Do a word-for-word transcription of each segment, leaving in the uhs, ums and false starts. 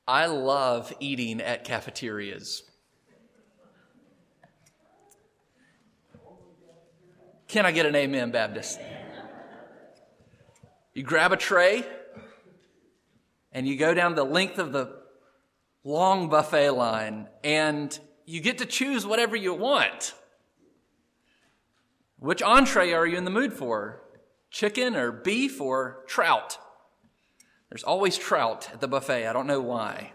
I love eating at cafeterias. Can I get an amen, Baptist? You grab a tray and you go down the length of the long buffet line and you get to choose whatever you want. Which entree are you in the mood for? Chicken or beef or trout? There's always trout at the buffet. I don't know why.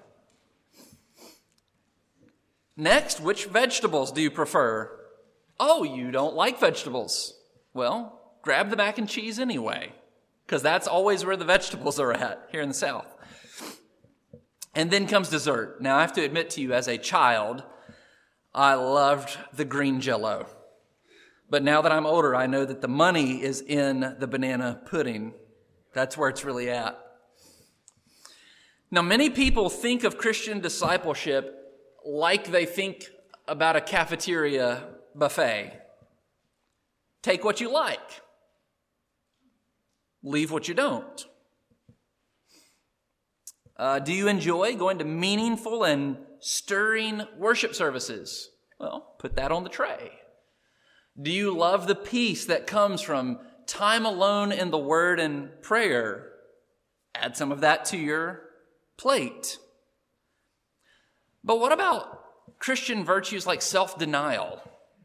Next, which vegetables do you prefer? Oh, you don't like vegetables. Well, grab the mac and cheese anyway, because that's always where the vegetables are at here in the South. And then comes dessert. Now, I have to admit to you, as a child, I loved the green Jell-O. But now that I'm older, I know that the money is in the banana pudding. That's where it's really at. Now, many people think of Christian discipleship like they think about a cafeteria buffet. Take what you like. Leave what you don't. Uh, do you enjoy going to meaningful and stirring worship services? Well, put that on the tray. Do you love the peace that comes from time alone in the Word and prayer? Add some of that to your plate. But what about Christian virtues like self-denial?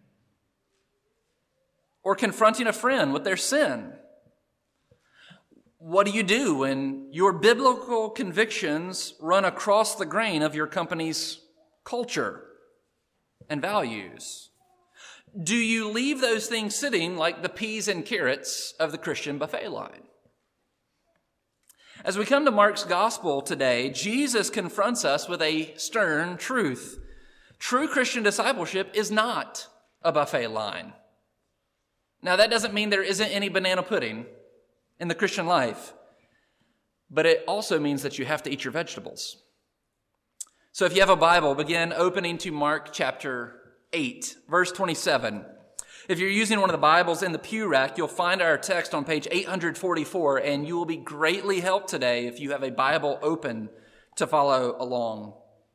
Or confronting a friend with their sin? What do you do when your biblical convictions run across the grain of your company's culture and values? Do you leave those things sitting like the peas and carrots of the Christian buffet line? As we come to Mark's gospel today, Jesus confronts us with a stern truth. True Christian discipleship is not a buffet line. Now, that doesn't mean there isn't any banana pudding in the Christian life, but it also means that you have to eat your vegetables. So if you have a Bible, begin opening to Mark chapter eight, verse twenty-seven. If you're using one of the Bibles in the pew rack, you'll find our text on page eight forty-four, and you will be greatly helped today if you have a Bible open to follow along.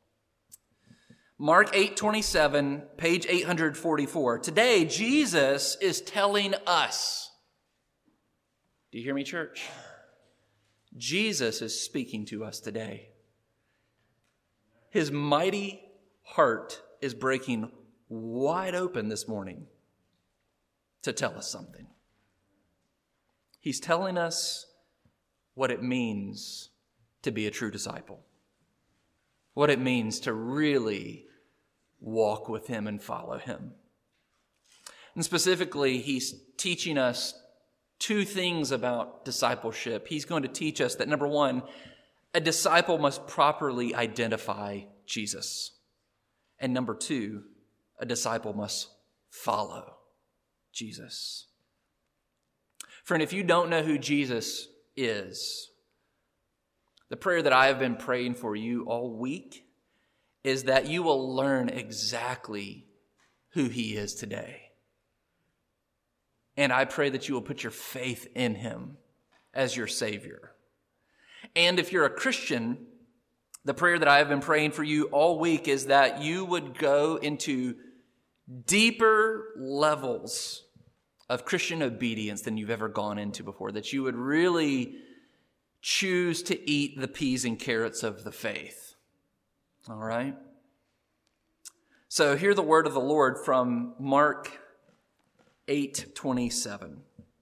Mark eight twenty-seven, page eight forty-four. Today, Jesus is telling us. Do you hear me, church? Jesus is speaking to us today. His mighty heart is breaking wide open this morning to tell us something. He's telling us what it means to be a true disciple. What it means to really walk with him and follow him. And specifically, he's teaching us two things about discipleship. He's going to teach us that, number one, a disciple must properly identify Jesus. And number two, a disciple must follow Jesus. Friend, if you don't know who Jesus is, the prayer that I have been praying for you all week is that you will learn exactly who he is today. And I pray that you will put your faith in him as your Savior. And if you're a Christian, the prayer that I have been praying for you all week is that you would go into deeper levels of Christian obedience than you've ever gone into before, that you would really choose to eat the peas and carrots of the faith. All right? So hear the word of the Lord from Mark eight twenty-seven.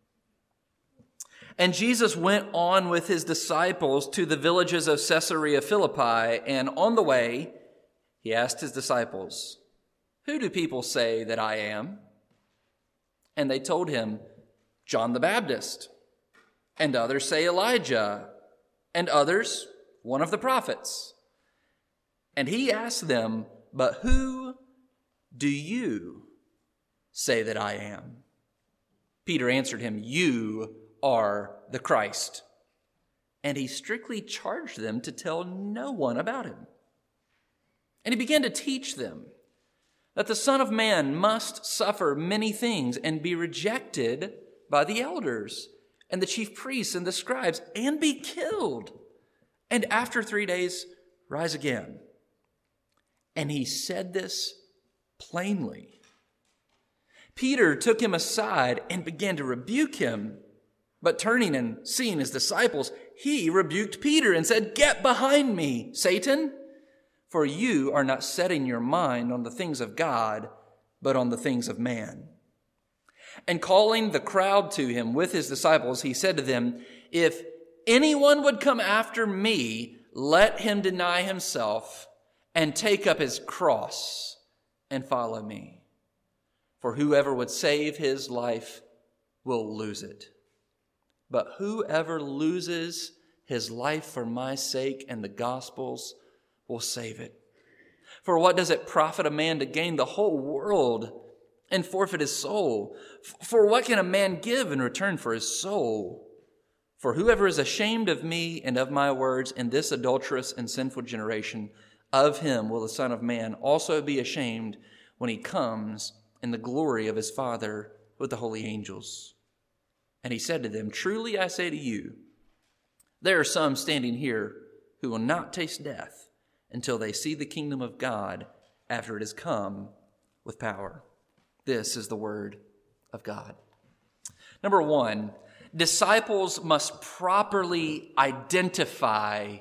And Jesus went on with his disciples to the villages of Caesarea Philippi, and on the way, he asked his disciples, "Who do people say that I am?" And they told him, "John the Baptist, and others say Elijah, and others, one of the prophets." And he asked them, "But who do you say that I am?" Peter answered him, "You are the Christ." And he strictly charged them to tell no one about him. And he began to teach them that the Son of Man must suffer many things and be rejected by the elders and the chief priests and the scribes and be killed, and after three days rise again." And he said this plainly. Peter took him aside and began to rebuke him. But turning and seeing his disciples, he rebuked Peter and said, "Get behind me, Satan, for you are not setting your mind on the things of God, but on the things of man." And calling the crowd to him with his disciples, he said to them, "If anyone would come after me, let him deny himself and take up his cross and follow me. For whoever would save his life will lose it. But whoever loses his life for my sake and the gospel's will save it. For what does it profit a man to gain the whole world and forfeit his soul? For what can a man give in return for his soul? For whoever is ashamed of me and of my words in this adulterous and sinful generation, of him will the Son of Man also be ashamed when he comes in the glory of his Father with the holy angels." And he said to them, "Truly I say to you, there are some standing here who will not taste death until they see the kingdom of God after it has come with power." This is the word of God. Number one, disciples must properly identify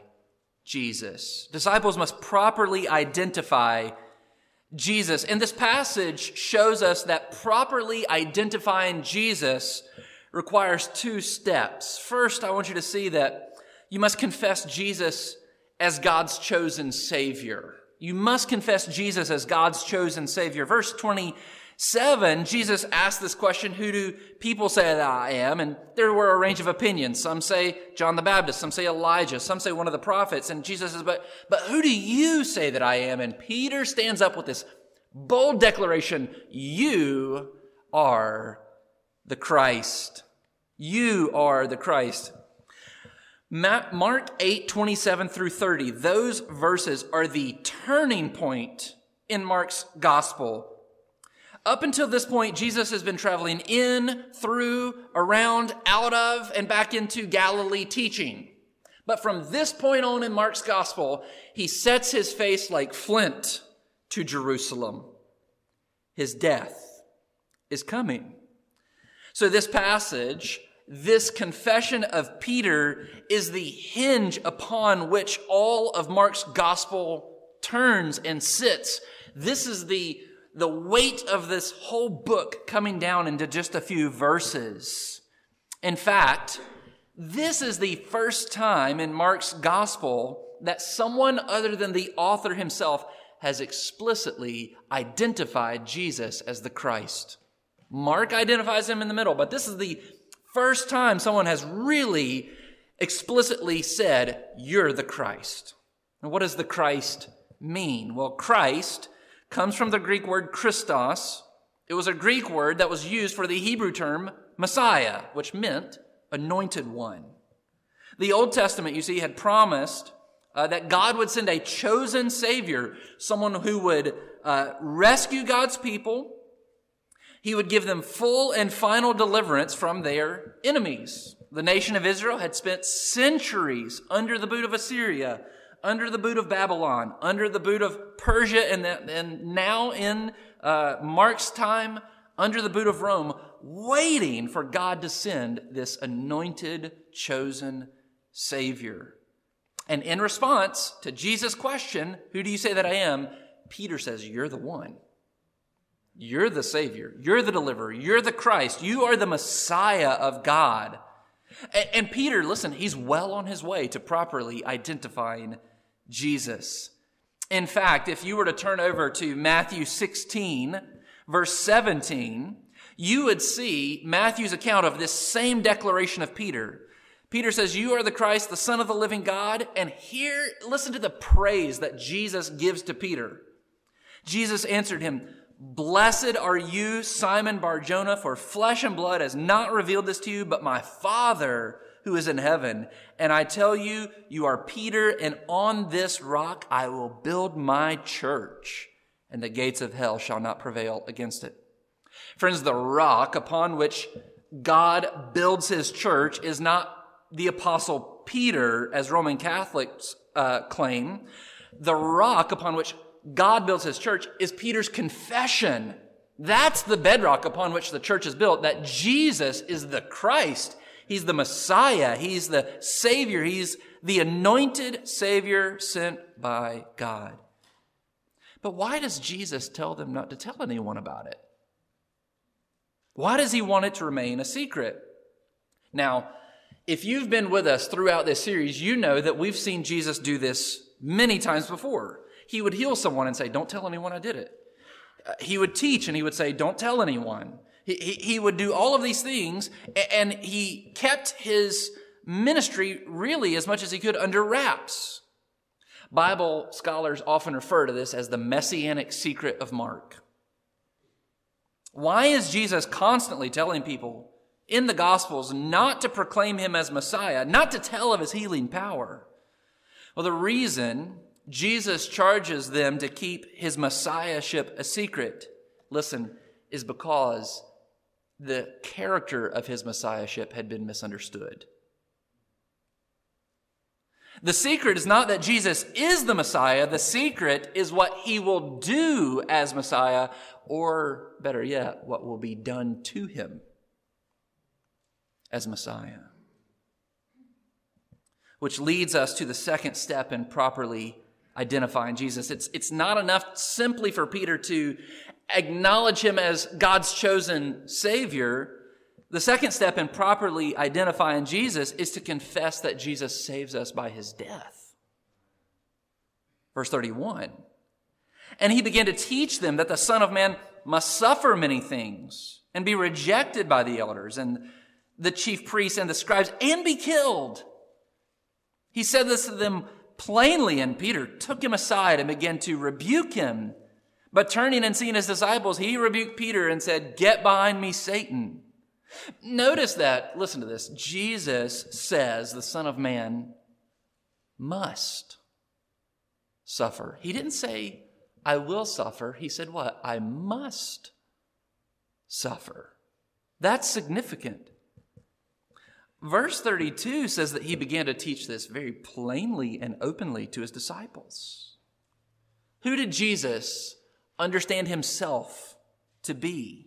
Jesus. Disciples must properly identify Jesus. And this passage shows us that properly identifying Jesus requires two steps. First, I want you to see that you must confess Jesus as God's chosen Savior. You must confess Jesus as God's chosen Savior. Verse twenty-seven, Jesus asked this question, "Who do people say that I am?" And there were a range of opinions. Some say John the Baptist, some say Elijah, some say one of the prophets. And Jesus says, but, but who do you say that I am? And Peter stands up with this bold declaration, "You are the Christ." You are the Christ. Mark eight, twenty-seven through thirty, those verses are the turning point in Mark's gospel. Up until this point, Jesus has been traveling in, through, around, out of, and back into Galilee teaching. But from this point on in Mark's gospel, he sets his face like flint to Jerusalem. His death is coming. So this passage, this confession of Peter, is the hinge upon which all of Mark's gospel turns and sits. This is the, the weight of this whole book coming down into just a few verses. In fact, this is the first time in Mark's gospel that someone other than the author himself has explicitly identified Jesus as the Christ. Mark identifies him in the middle, but this is the first time someone has really explicitly said, "You're the Christ." And what does the Christ mean? Well, Christ comes from the Greek word Christos. It was a Greek word that was used for the Hebrew term Messiah, which meant anointed one. The Old Testament, you see, had promised uh, that God would send a chosen Savior, someone who would uh, rescue God's people. He would give them full and final deliverance from their enemies. The nation of Israel had spent centuries under the boot of Assyria, under the boot of Babylon, under the boot of Persia, and, the, and now in uh, Mark's time, under the boot of Rome, waiting for God to send this anointed, chosen Savior. And in response to Jesus' question, "Who do you say that I am?" Peter says, "You're the one. You're the Savior. You're the deliverer. You're the Christ. You are the Messiah of God." And, and Peter, listen, he's well on his way to properly identifying Jesus. In fact, if you were to turn over to Matthew sixteen, verse seventeen, you would see Matthew's account of this same declaration of Peter. Peter says, "You are the Christ, the Son of the living God." And here, listen to the praise that Jesus gives to Peter. Jesus answered him, "Blessed are you, Simon Bar-Jonah, for flesh and blood has not revealed this to you, but my Father who is in heaven. And I tell you, you are Peter, and on this rock I will build my church, and the gates of hell shall not prevail against it." Friends, the rock upon which God builds his church is not the Apostle Peter, as Roman Catholics uh, claim, The rock upon which God builds his church is Peter's confession. That's the bedrock upon which the church is built, that Jesus is the Christ. He's the Messiah. He's the Savior. He's the anointed Savior sent by God. But why does Jesus tell them not to tell anyone about it? Why does he want it to remain a secret? Now, if you've been with us throughout this series, you know that we've seen Jesus do this many times before. He would heal someone and say, don't tell anyone I did it. Uh, he would teach and he would say, don't tell anyone. He, he, he would do all of these things, and he kept his ministry really as much as he could under wraps. Bible scholars often refer to this as the messianic secret of Mark. Why is Jesus constantly telling people in the Gospels not to proclaim him as Messiah, not to tell of his healing power? Well, the reason Jesus charges them to keep his messiahship a secret, listen, is because the character of his messiahship had been misunderstood. The secret is not that Jesus is the Messiah. The secret is what he will do as Messiah, or better yet, what will be done to him as Messiah. Which leads us to the second step in properly identifying Jesus. It's, it's not enough simply for Peter to acknowledge him as God's chosen Savior. The second step in properly identifying Jesus is to confess that Jesus saves us by his death. Verse thirty-one. And he began to teach them that the Son of Man must suffer many things and be rejected by the elders and the chief priests and the scribes and be killed. He said this to them plainly, and Peter took him aside and began to rebuke him. But turning and seeing his disciples, he rebuked Peter and said, "Get behind me, Satan." Notice that, listen to this, Jesus says the Son of Man must suffer. He didn't say, I will suffer. He said what? I must suffer. That's significant. Verse thirty-two says that he began to teach this very plainly and openly to his disciples. Who did Jesus understand himself to be?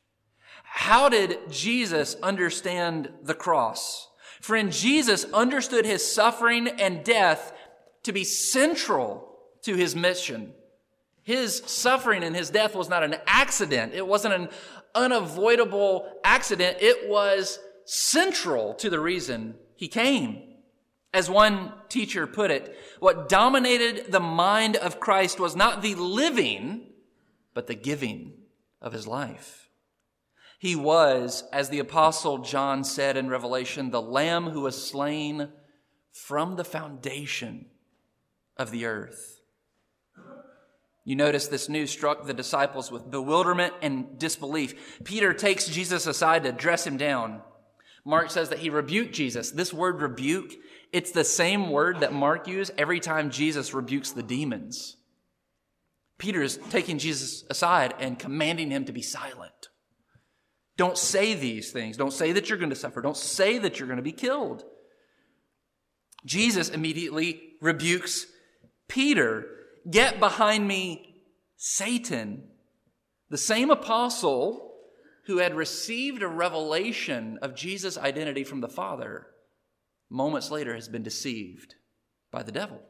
How did Jesus understand the cross? Friend, Jesus understood his suffering and death to be central to his mission. His suffering and his death was not an accident. It wasn't an unavoidable accident. It was central to the reason he came. As one teacher put it, what dominated the mind of Christ was not the living, but the giving of his life. He was, as the Apostle John said in Revelation, the Lamb who was slain from the foundation of the earth. You notice this news struck the disciples with bewilderment and disbelief. Peter takes Jesus aside to dress him down. Mark says that he rebuked Jesus. This word rebuke, it's the same word that Mark used every time Jesus rebukes the demons. Peter is taking Jesus aside and commanding him to be silent. Don't say these things. Don't say that you're going to suffer. Don't say that you're going to be killed. Jesus immediately rebukes Peter. Get behind me, Satan. The same apostle who had received a revelation of Jesus' identity from the Father, moments later has been deceived by the devil.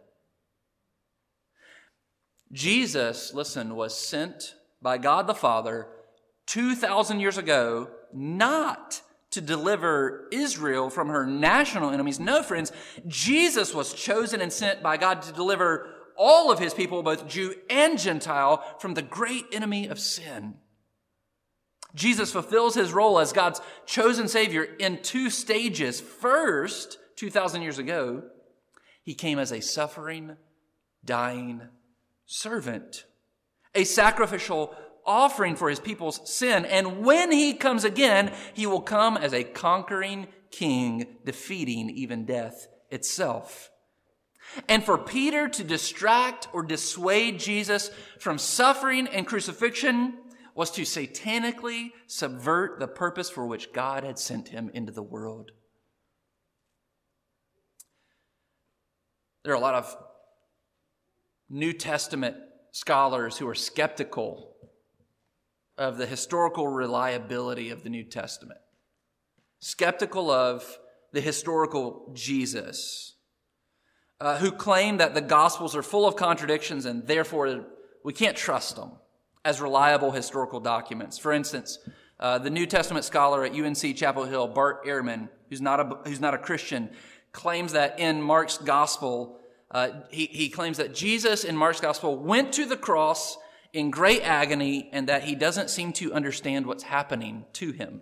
Jesus, listen, was sent by God the Father two thousand years ago, not to deliver Israel from her national enemies. No, friends, Jesus was chosen and sent by God to deliver all of his people, both Jew and Gentile, from the great enemy of sin. Jesus fulfills his role as God's chosen Savior in two stages. First, two thousand years ago, he came as a suffering, dying servant, a sacrificial offering for his people's sin. And when he comes again, he will come as a conquering king, defeating even death itself. And for Peter to distract or dissuade Jesus from suffering and crucifixion was to satanically subvert the purpose for which God had sent him into the world. There are a lot of New Testament scholars who are skeptical of the historical reliability of the New Testament, skeptical of the historical Jesus, uh, who claim that the Gospels are full of contradictions and therefore we can't trust them as reliable historical documents. For instance, uh, the New Testament scholar at U N C Chapel Hill, Bart Ehrman, who's not a, who's not a Christian, claims that in Mark's Gospel, uh, he, he claims that Jesus in Mark's Gospel went to the cross in great agony and that he doesn't seem to understand what's happening to him.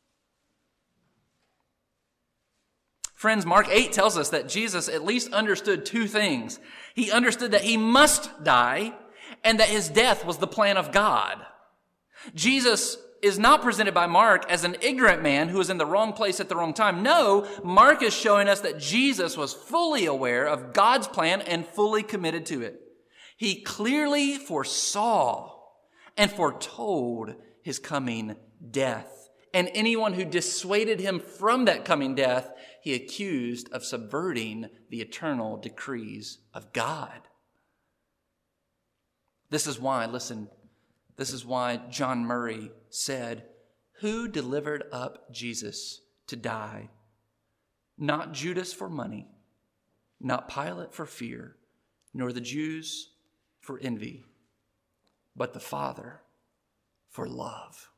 Friends, Mark eight tells us that Jesus at least understood two things. He understood that he must die and that his death was the plan of God. Jesus is not presented by Mark as an ignorant man who was in the wrong place at the wrong time. No, Mark is showing us that Jesus was fully aware of God's plan and fully committed to it. He clearly foresaw and foretold his coming death. And anyone who dissuaded him from that coming death, he accused of subverting the eternal decrees of God. This is why, listen, this is why John Murray said, "Who delivered up Jesus to die? Not Judas for money, not Pilate for fear, nor the Jews for envy, but the Father for love."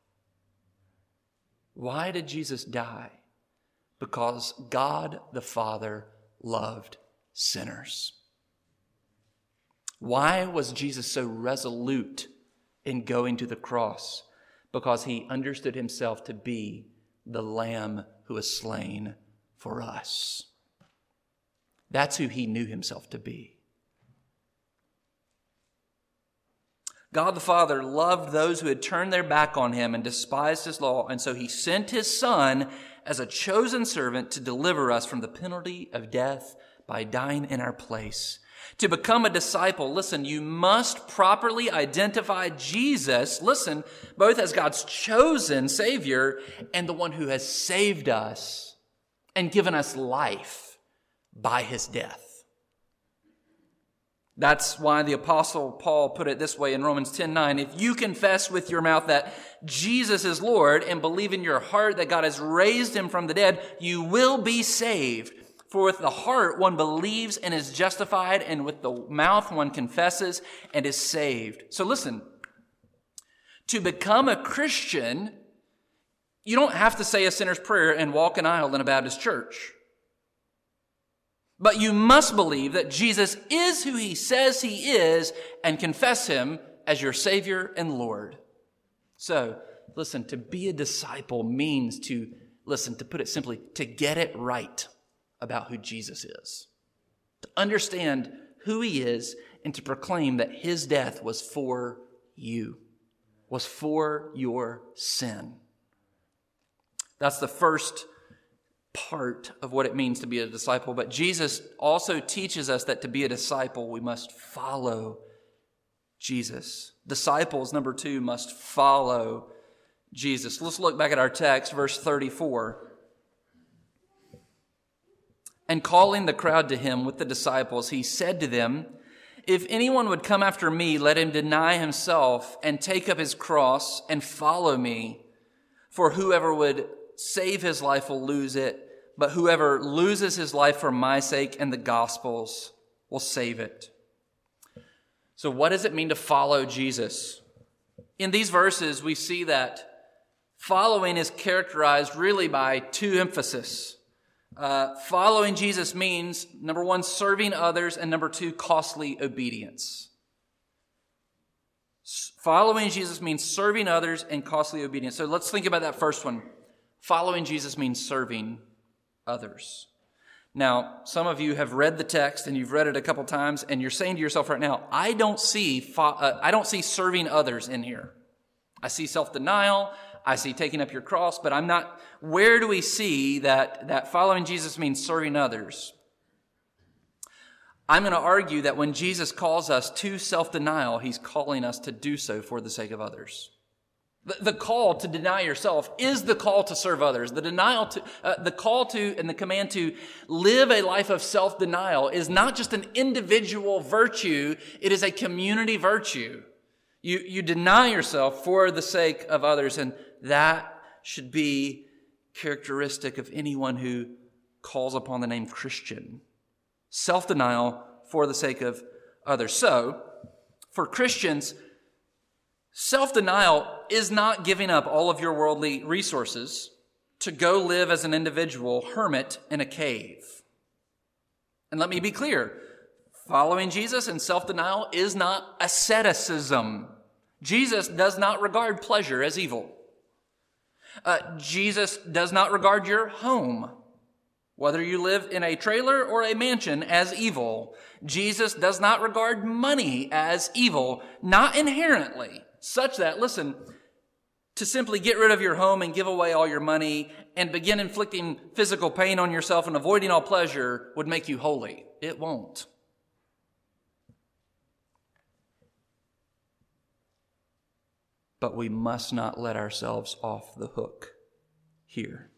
Why did Jesus die? Because God the Father loved sinners. Why was Jesus so resolute in going to the cross? Because he understood himself to be the Lamb who was slain for us. That's who he knew himself to be. God the Father loved those who had turned their back on him and despised his law, and so he sent his Son as a chosen servant to deliver us from the penalty of death by dying in our place. To become a disciple, listen, you must properly identify Jesus, listen, both as God's chosen Savior and the one who has saved us and given us life by his death. That's why the Apostle Paul put it this way in Romans ten nine. If you confess with your mouth that Jesus is Lord and believe in your heart that God has raised him from the dead, you will be saved. For with the heart one believes and is justified, and with the mouth one confesses and is saved. So listen, to become a Christian, you don't have to say a sinner's prayer and walk an aisle in a Baptist church. But you must believe that Jesus is who he says he is and confess him as your Savior and Lord. So, listen, to be a disciple means to, listen, to put it simply, to get it right about who Jesus is. To understand who he is and to proclaim that his death was for you, was for your sin. That's the first part of what it means to be a disciple. But Jesus also teaches us that to be a disciple, we must follow Jesus. Disciples, number two, must follow Jesus. Let's look back at our text, verse thirty-four. And calling the crowd to him with the disciples, he said to them, "If anyone would come after me, let him deny himself and take up his cross and follow me. For whoever would save his life will lose it, but whoever loses his life for my sake and the gospel's will save it." So what does it mean to follow Jesus? In these verses, we see that following is characterized really by two emphases. Uh, following Jesus means, number one, serving others, and number two, costly obedience. S- following Jesus means serving others and costly obedience. So let's think about that first one. Following Jesus means serving others. Now, some of you have read the text and you've read it a couple times, and you're saying to yourself right now, I don't see fo- uh, I don't see serving others in here. I see self-denial. I see taking up your cross, but I'm not. Where do we see that, that following Jesus means serving others? I'm going to argue that when Jesus calls us to self-denial, he's calling us to do so for the sake of others. The, the call to deny yourself is the call to serve others. The denial to, uh, the call to and the command to live a life of self-denial is not just an individual virtue, it is a community virtue. You, you deny yourself for the sake of others, and that should be characteristic of anyone who calls upon the name Christian. Self-denial for the sake of others. So, for Christians, self-denial is not giving up all of your worldly resources to go live as an individual hermit in a cave. And let me be clear, following Jesus in self-denial is not asceticism. Jesus does not regard pleasure as evil. Uh, Jesus does not regard your home, whether you live in a trailer or a mansion, as evil. Jesus does not regard money as evil, not inherently, such that, listen, to simply get rid of your home and give away all your money and begin inflicting physical pain on yourself and avoiding all pleasure would make you holy. It won't. But we must not let ourselves off the hook here.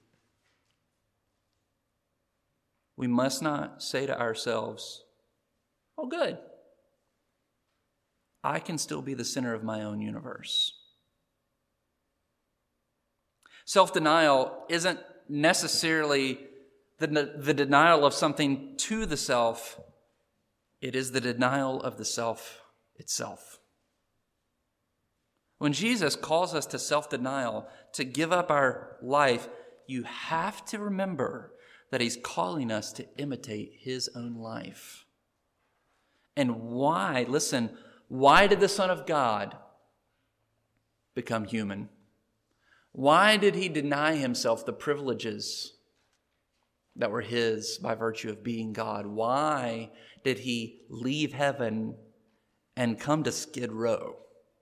We must not say to ourselves, oh, good, I can still be the center of my own universe. Self-denial isn't necessarily the, the denial of something to the self. It is the denial of the self itself. When Jesus calls us to self-denial, to give up our life, you have to remember that he's calling us to imitate his own life. And why, listen, why did the Son of God become human? Why did he deny himself the privileges that were his by virtue of being God? Why did he leave heaven and come to Skid Row?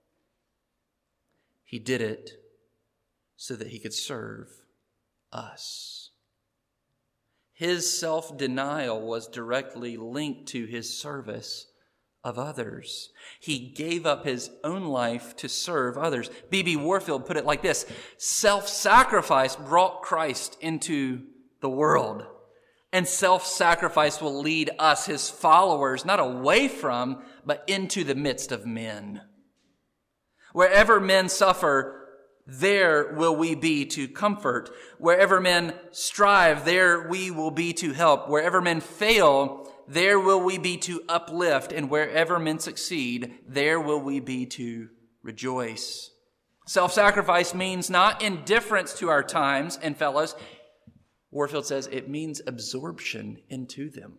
He did it so that he could serve us. His self-denial was directly linked to his service of others. He gave up his own life to serve others. B B Warfield put it like this: self-sacrifice brought Christ into the world, and self-sacrifice will lead us, his followers, not away from, but into the midst of men. Wherever men suffer, there will we be to comfort. Wherever men strive, there we will be to help. Wherever men fail, there will we be to uplift. And wherever men succeed, there will we be to rejoice. Self-sacrifice means not indifference to our times and fellows. Warfield says it means absorption into them.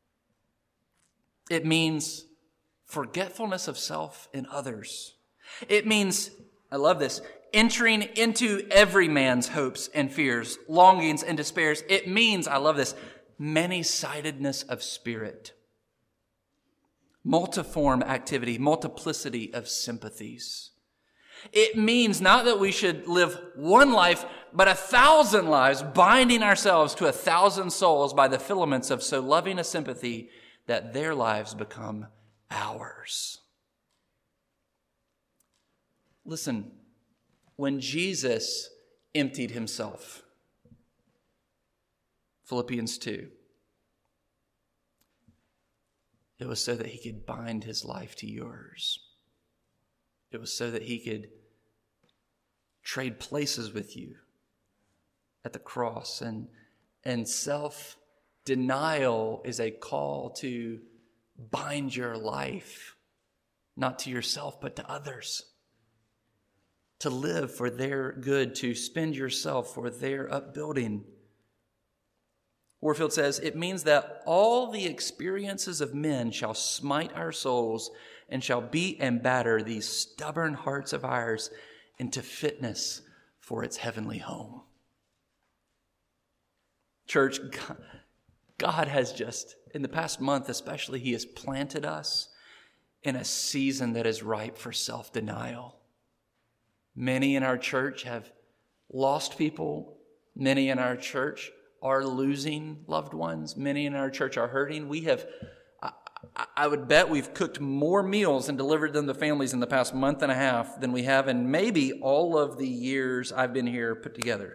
It means forgetfulness of self and others. It means, I love this, entering into every man's hopes and fears, longings and despairs. It means, I love this, many-sidedness of spirit, multiform activity, multiplicity of sympathies. It means not that we should live one life, but a thousand lives, binding ourselves to a thousand souls by the filaments of so loving a sympathy that their lives become ours. Listen, when Jesus emptied himself, Philippians two, it was so that he could bind his life to yours. It was so that he could trade places with you at the cross. And, and self-denial is a call to bind your life, not to yourself, but to others. To live for their good, to spend yourself for their upbuilding. Warfield says, it means that all the experiences of men shall smite our souls and shall beat and batter these stubborn hearts of ours into fitness for its heavenly home. Church, God has just, in the past month especially, he has planted us in a season that is ripe for self-denial. Many in our church have lost people. Many in our church are losing loved ones. Many in our church are hurting. We have, I would bet we've cooked more meals and delivered them to families in the past month and a half than we have in maybe all of the years I've been here put together.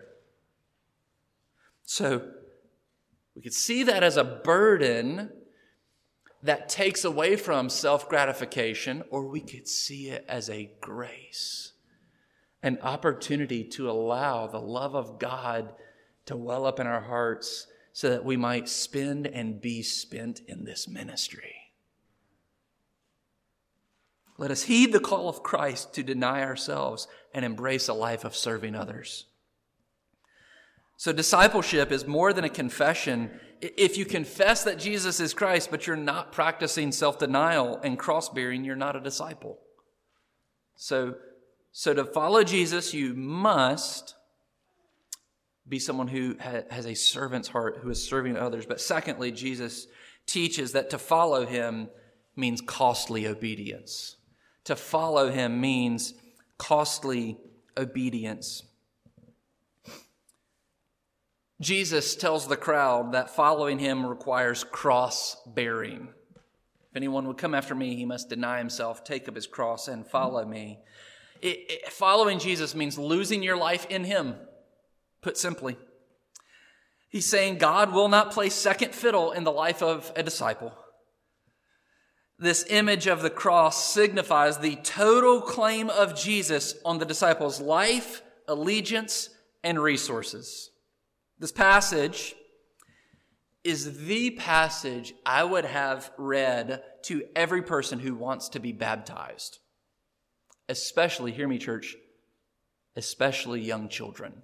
So we could see that as a burden that takes away from self-gratification, or we could see it as a grace, an opportunity to allow the love of God to well up in our hearts so that we might spend and be spent in this ministry. Let us heed the call of Christ to deny ourselves and embrace a life of serving others. So discipleship is more than a confession. If you confess that Jesus is Christ, but you're not practicing self-denial and cross-bearing, you're not a disciple. So, so to follow Jesus, you must be someone who has a servant's heart, who is serving others. But secondly, Jesus teaches that to follow him means costly obedience. To follow him means costly obedience. Jesus tells the crowd that following him requires cross-bearing. If anyone would come after me, he must deny himself, take up his cross, and follow me. It, it, following Jesus means losing your life in him, put simply. He's saying God will not play second fiddle in the life of a disciple. This image of the cross signifies the total claim of Jesus on the disciples' life, allegiance, and resources. This passage is the passage I would have read to every person who wants to be baptized. Especially, hear me, church, especially young children.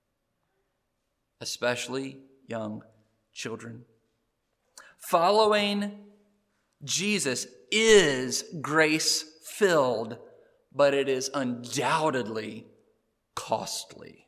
Especially young children. Following Jesus is grace-filled, but it is undoubtedly costly.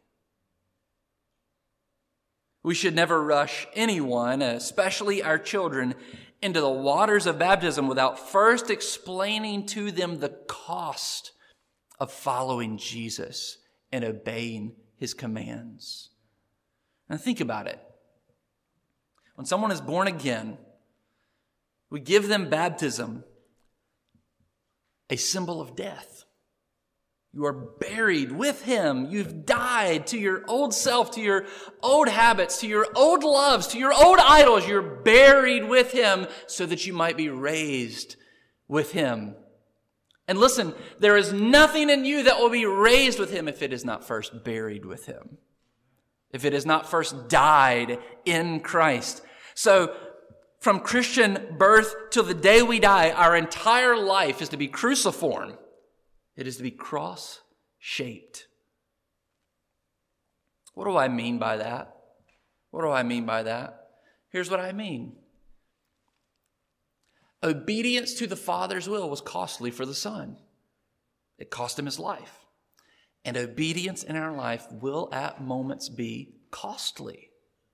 We should never rush anyone, especially our children, into the waters of baptism without first explaining to them the cost of following Jesus and obeying his commands. Now think about it. When someone is born again, we give them baptism, a symbol of death. You are buried with him. You've died to your old self, to your old habits, to your old loves, to your old idols. You're buried with him so that you might be raised with him. And listen, there is nothing in you that will be raised with him if it is not first buried with him, if it is not first died in Christ. So, from Christian birth till the day we die, our entire life is to be cruciform. It is to be cross-shaped. What do I mean by that? What do I mean by that? Here's what I mean. Obedience to the Father's will was costly for the Son. It cost him his life. And obedience in our life will at moments be costly.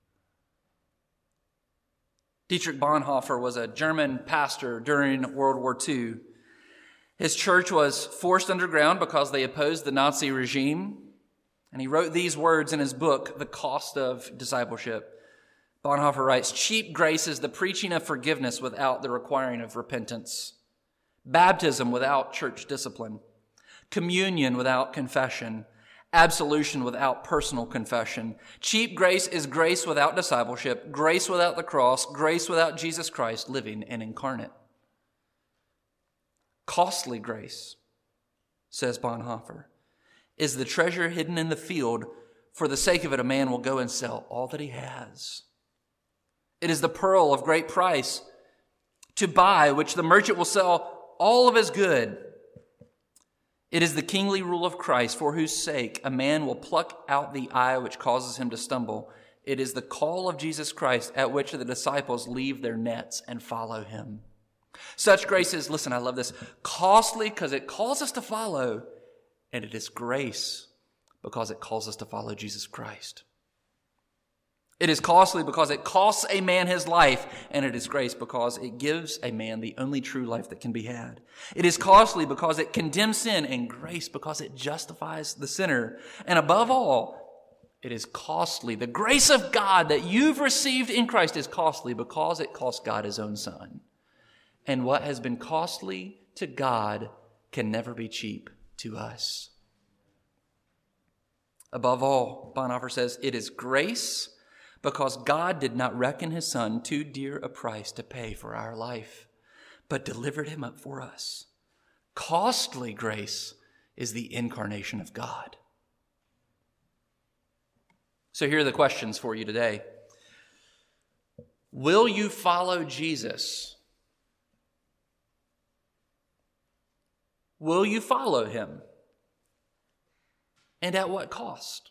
Dietrich Bonhoeffer was a German pastor during World War Two. His church was forced underground because they opposed the Nazi regime. And he wrote these words in his book, The Cost of Discipleship. Bonhoeffer writes, "Cheap grace is the preaching of forgiveness without the requiring of repentance. Baptism without church discipline. Communion without confession. Absolution without personal confession. Cheap grace is grace without discipleship, grace without the cross, grace without Jesus Christ living and incarnate. Costly grace," says Bonhoeffer, "is the treasure hidden in the field. For the sake of it, a man will go and sell all that he has. It is the pearl of great price to buy, which the merchant will sell all of his good. It is the kingly rule of Christ, for whose sake a man will pluck out the eye which causes him to stumble. It is the call of Jesus Christ at which the disciples leave their nets and follow him. Such grace is," listen, I love this, "costly because it calls us to follow, and it is grace because it calls us to follow Jesus Christ. It is costly because it costs a man his life, and it is grace because it gives a man the only true life that can be had. It is costly because it condemns sin, and grace because it justifies the sinner. And above all, it is costly. The grace of God that you've received in Christ is costly because it cost God his own Son. And what has been costly to God can never be cheap to us. Above all, Bonhoeffer says, it is grace because God did not reckon his Son too dear a price to pay for our life, but delivered him up for us. Costly grace is the incarnation of God. So here are the questions for you today. Will you follow Jesus? Will you follow him? And at what cost?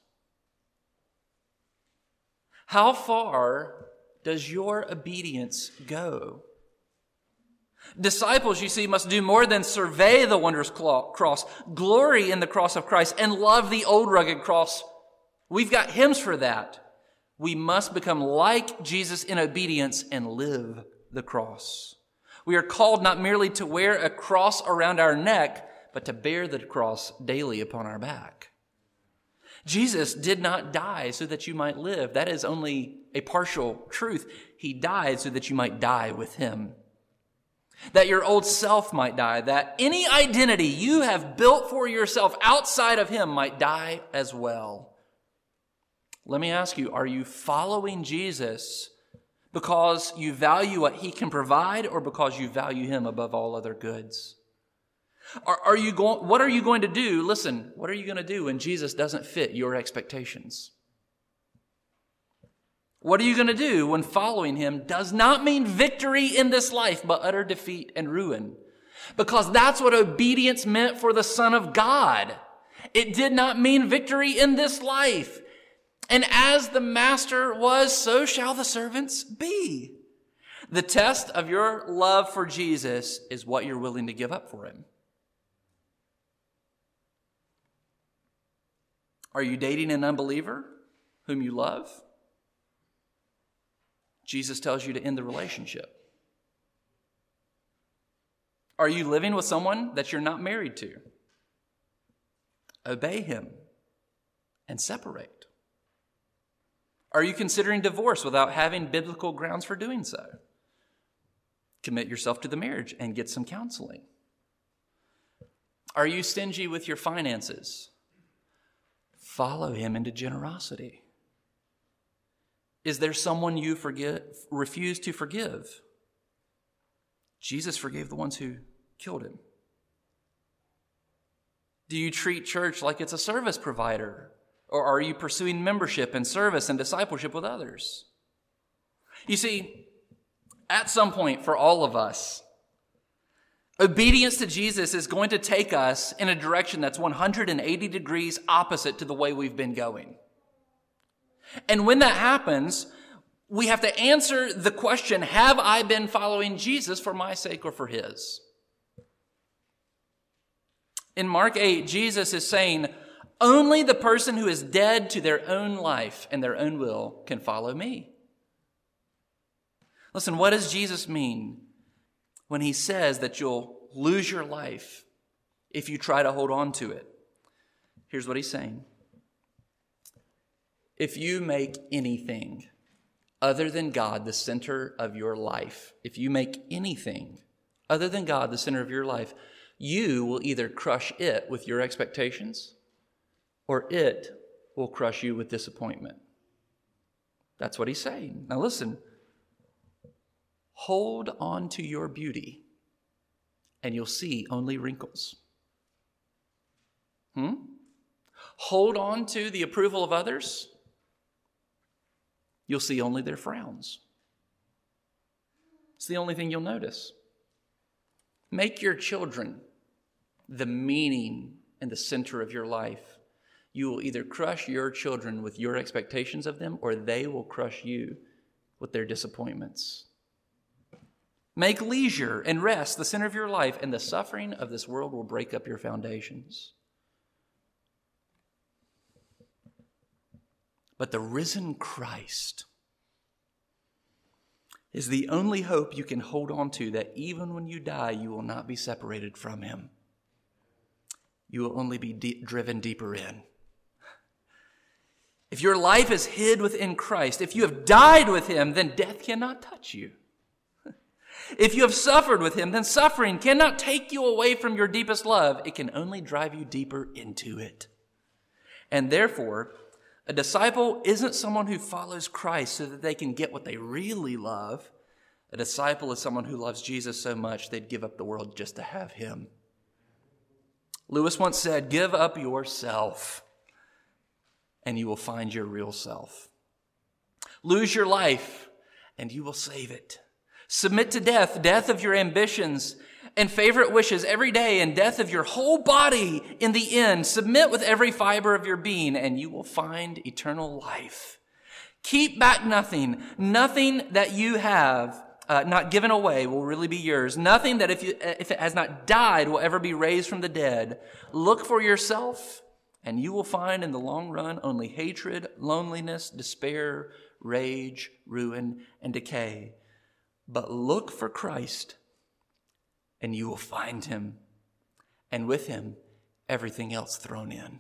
How far does your obedience go? Disciples, you see, must do more than survey the wondrous cross, glory in the cross of Christ, and love the old rugged cross. We've got hymns for that. We must become like Jesus in obedience and live the cross. We are called not merely to wear a cross around our neck, but to bear the cross daily upon our back. Jesus did not die so that you might live. That is only a partial truth. He died so that you might die with him. That your old self might die. That any identity you have built for yourself outside of him might die as well. Let me ask you, are you following Jesus because you value what he can provide or because you value him above all other goods? Are, are you going, what are you going to do? Listen, what are you going to do when Jesus doesn't fit your expectations? What are you going to do when following him does not mean victory in this life, but utter defeat and ruin? Because that's what obedience meant for the Son of God. It did not mean victory in this life. And as the master was, so shall the servants be. The test of your love for Jesus is what you're willing to give up for him. Are you dating an unbeliever whom you love? Jesus tells you to end the relationship. Are you living with someone that you're not married to? Obey him and separate. Are you considering divorce without having biblical grounds for doing so? Commit yourself to the marriage and get some counseling. Are you stingy with your finances? Follow him into generosity. Is there someone you forget, refuse to forgive? Jesus forgave the ones who killed him. Do you treat church like it's a service provider? Or are you pursuing membership and service and discipleship with others? You see, at some point for all of us, obedience to Jesus is going to take us in a direction that's one hundred eighty degrees opposite to the way we've been going. And when that happens, we have to answer the question, have I been following Jesus for my sake or for his? In Mark eight, Jesus is saying, only the person who is dead to their own life and their own will can follow me. Listen, what does Jesus mean when he says that you'll lose your life if you try to hold on to it? Here's what he's saying. If you make anything other than God the center of your life, if you make anything other than God the center of your life, you will either crush it with your expectations or it will crush you with disappointment. That's what he's saying. Now listen, hold on to your beauty and you'll see only wrinkles. Hmm? Hold on to the approval of others, you'll see only their frowns. It's the only thing you'll notice. Make your children the meaning and the center of your life. You will either crush your children with your expectations of them, or they will crush you with their disappointments. Make leisure and rest the center of your life, and the suffering of this world will break up your foundations. But the risen Christ is the only hope you can hold on to, that even when you die, you will not be separated from him. You will only be de- driven deeper in. If your life is hid within Christ, if you have died with him, then death cannot touch you. If you have suffered with him, then suffering cannot take you away from your deepest love. It can only drive you deeper into it. And therefore, a disciple isn't someone who follows Christ so that they can get what they really love. A disciple is someone who loves Jesus so much they'd give up the world just to have him. Lewis once said, "Give up yourself, and you will find your real self. Lose your life, and you will save it. Submit to death, death of your ambitions and favorite wishes every day, and death of your whole body in the end. Submit with every fiber of your being, and you will find eternal life. Keep back nothing. Nothing that you have uh, not given away will really be yours. Nothing that if you, if it has not died will ever be raised from the dead. Look for yourself, and you will find in the long run only hatred, loneliness, despair, rage, ruin, and decay. But look for Christ, and you will find him, and with him, everything else thrown in."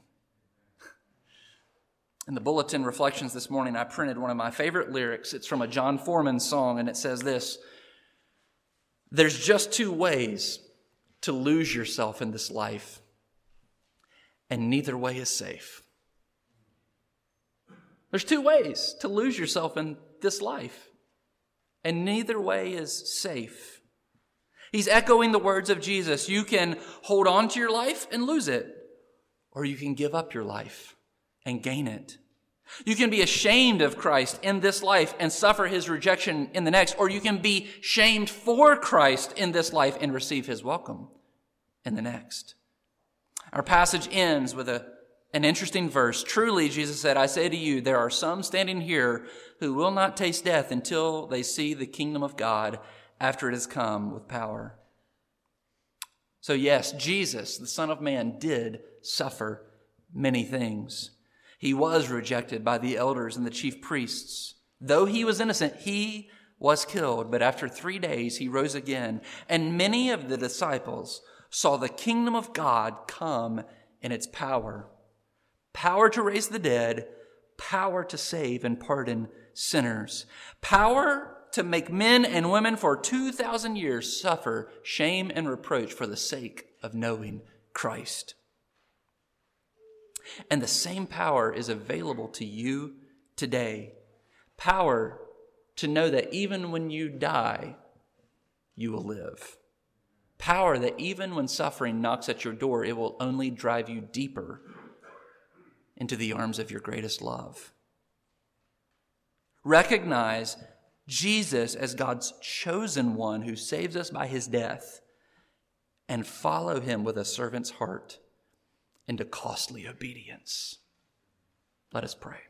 In the bulletin reflections this morning, I printed one of my favorite lyrics. It's from a John Foreman song, and it says this: "There's just two ways to lose yourself in this life, and neither way is safe." There's two ways to lose yourself in this life, and neither way is safe. He's echoing the words of Jesus. You can hold on to your life and lose it, or you can give up your life and gain it. You can be ashamed of Christ in this life and suffer his rejection in the next, or you can be shamed for Christ in this life and receive his welcome in the next. Our passage ends with a An interesting verse. "Truly," Jesus said, "I say to you, there are some standing here who will not taste death until they see the kingdom of God after it has come with power." So yes, Jesus, the Son of Man, did suffer many things. He was rejected by the elders and the chief priests. Though he was innocent, he was killed. But after three days, he rose again. And many of the disciples saw the kingdom of God come in its power. Power to raise the dead, power to save and pardon sinners, power to make men and women for two thousand years suffer shame and reproach for the sake of knowing Christ. And the same power is available to you today. Power to know that even when you die, you will live. Power that even when suffering knocks at your door, it will only drive you deeper into the arms of your greatest love. Recognize Jesus as God's chosen one who saves us by his death, and follow him with a servant's heart into costly obedience. Let us pray.